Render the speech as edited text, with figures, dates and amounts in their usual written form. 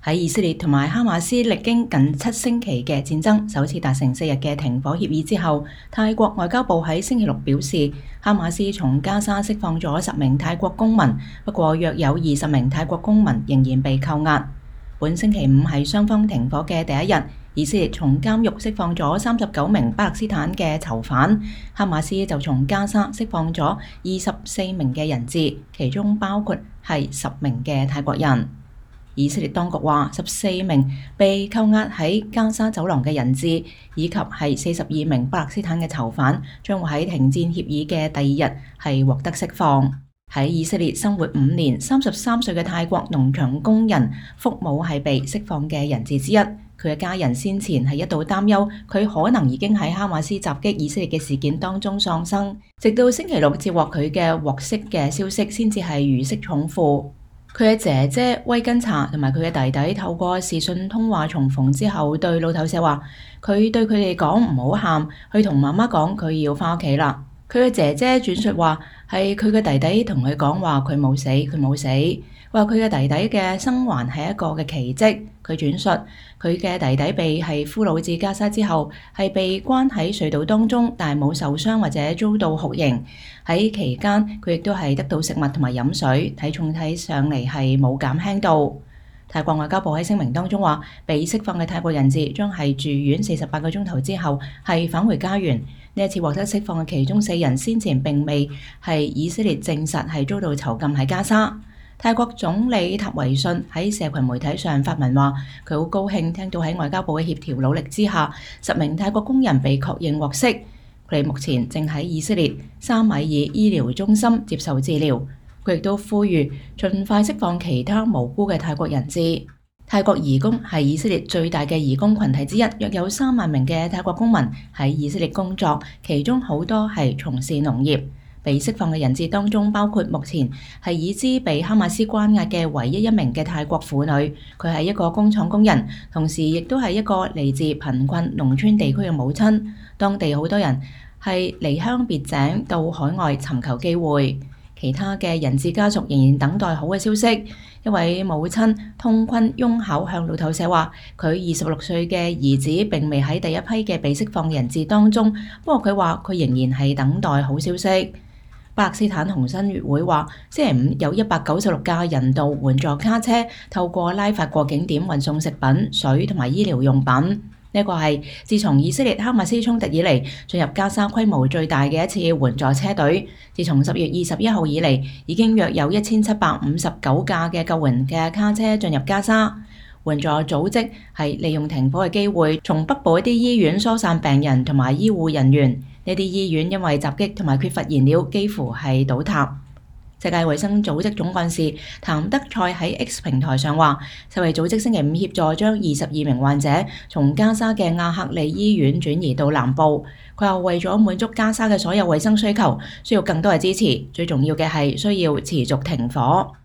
喺以色列同埋哈馬斯歷經近7星期嘅戰爭，首次達成4日嘅停火協議之後，泰國外交部喺星期六表示，哈馬斯從加沙釋放咗10名泰國公民，不過約有20名泰國公民仍然被扣押。本星期五係雙方停火嘅第一日，以色列從監獄釋放咗39名巴勒斯坦嘅囚犯，哈馬斯就從加沙釋放咗24名嘅人質，其中包括係10名嘅泰國人。以色列當局話，14名被扣押喺加沙走廊嘅人質，以及係42名巴勒斯坦嘅囚犯，將會喺停戰協議嘅第2日係獲得釋放。喺以色列生活5年、33歲嘅泰國農場工人福姆係被釋放嘅人質之一。佢嘅家人先前係一度擔憂佢可能已經喺哈馬斯襲擊以色列嘅事件當中喪生，直到星期六接獲佢嘅獲釋嘅消息，先至係如釋重負。佢嘅姐姐威根查同埋佢嘅弟弟透過視訊通話重逢之後，對路透社話：佢對佢哋講唔好喊，去同媽媽講佢要返屋企啦。佢嘅姐姐轉述話係佢嘅弟弟同佢講話佢冇死，佢冇死，話佢嘅弟弟嘅生還係一個嘅奇蹟。佢轉述佢嘅弟弟被係俘虜至加沙之後係被關喺隧道當中，但係冇受傷或者遭到酷刑。喺期間佢亦都係得到食物同埋飲水，體重睇上嚟係冇減輕到。泰國外交部喺聲明當中話，被釋放嘅泰國人質將係住院48個鐘頭之後係返回家園。呢一次獲得釋放嘅其中4人先前並未係以色列證實係遭到囚禁喺加沙。泰國總理塔維遜喺社群媒體上發文話，佢好高興聽到喺外交部嘅協調努力之下，10名泰國工人被確認獲釋。佢哋目前正喺以色列沙米爾醫療中心接受治療。佢亦都呼籲盡快釋放其他無辜嘅泰國人質。泰國移工係以色列最大嘅移工群體之一，約有3萬名嘅泰國公民喺以色列工作，其中好多係從事農業。被釋放嘅人質當中包括目前係已知被哈馬斯關押嘅唯一一名嘅泰國婦女，佢係一個工廠工人，同時亦都係一個嚟自貧困農村地區嘅母親。當地好多人係離鄉別井到海外尋求機會。其他嘅人質家屬仍然等待好嘅消息。一位母親通坤雍口向路透社話，佢26歲嘅兒子並未喺第一批嘅被釋放人質當中，不過佢話佢仍然係等待好消息。巴勒斯坦紅新月會話，星期五有196架人道援助卡車透過拉法過境點運送食品、水同埋醫療用品。呢個係自從以色列哈馬斯衝突以嚟進入加沙規模最大嘅一次援助車隊。自從10月21號以嚟，已經約有1759架嘅救援嘅卡車進入加沙。援助組織係利用停火嘅機會，從北部一啲醫院疏散病人同埋醫護人員。呢啲醫院因為襲擊同埋缺乏燃料，幾乎係倒塌。世界衛生組織總幹事譚德塞喺 X 平台上話，世衛組織星期五協助將22名患者從加沙嘅亞克利醫院轉移到南部。佢話為咗滿足加沙嘅所有衛生需求，需要更多嘅支持，最重要嘅係需要持續停火。